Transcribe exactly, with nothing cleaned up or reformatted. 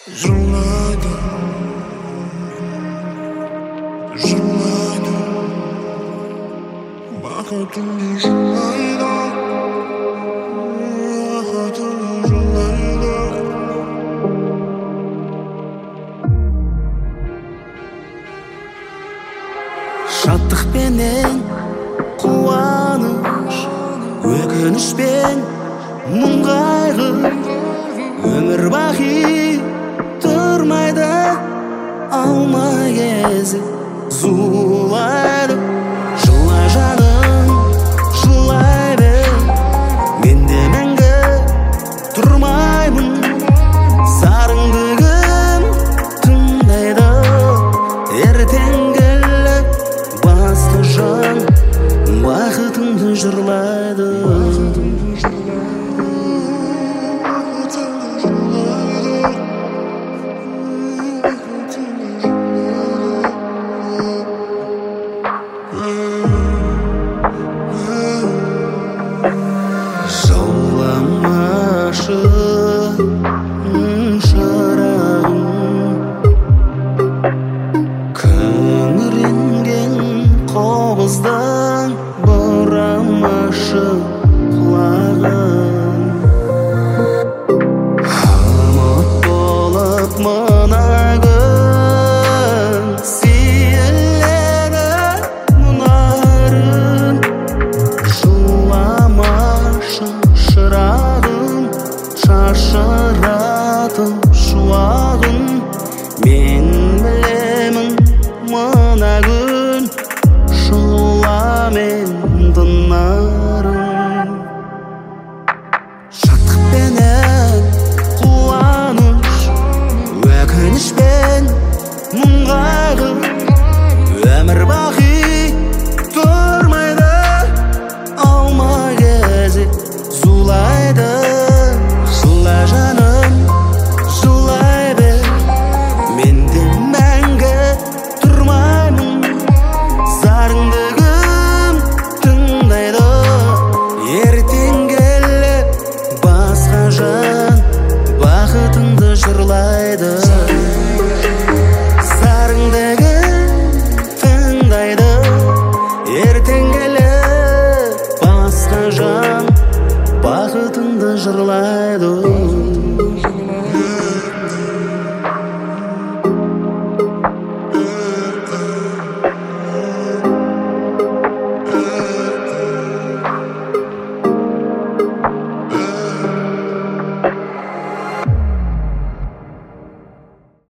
Жырлайды, жырлайды, бақытымды жырлайды, бақытымды жырлайды. Шаттықпенен қуаныш, өкінішпен мұң қайғы, өмір бақи тұрмайды, алмай кезіп зулайды. Жылай жаным, жылай бер, мен де мәңгі тұрмаймын, сарыңдығым тыңдайды. Ертең келіп басқа жан бақытыңды жырлайды. Жауламашы шырағым, күңіренген қобыздан бұрамашы құлағын. Ұмыт болып мына күн сейіледі мұнарым. Жыламашы шырағым, шашыратын шуағын. Мен білемін мына күн жыламен тынарын. Шаттықпенен қуаныш, өкінішпен мұң қайғы, өмір бақи тұрмайды, алмай кезіп зулайды. Жыла жаным, жылай бер, мен де мәңгі тұрмаймын, сарыңдығым тыңдайды. Ертең келіп басқа жан бақытыңды жырлайды.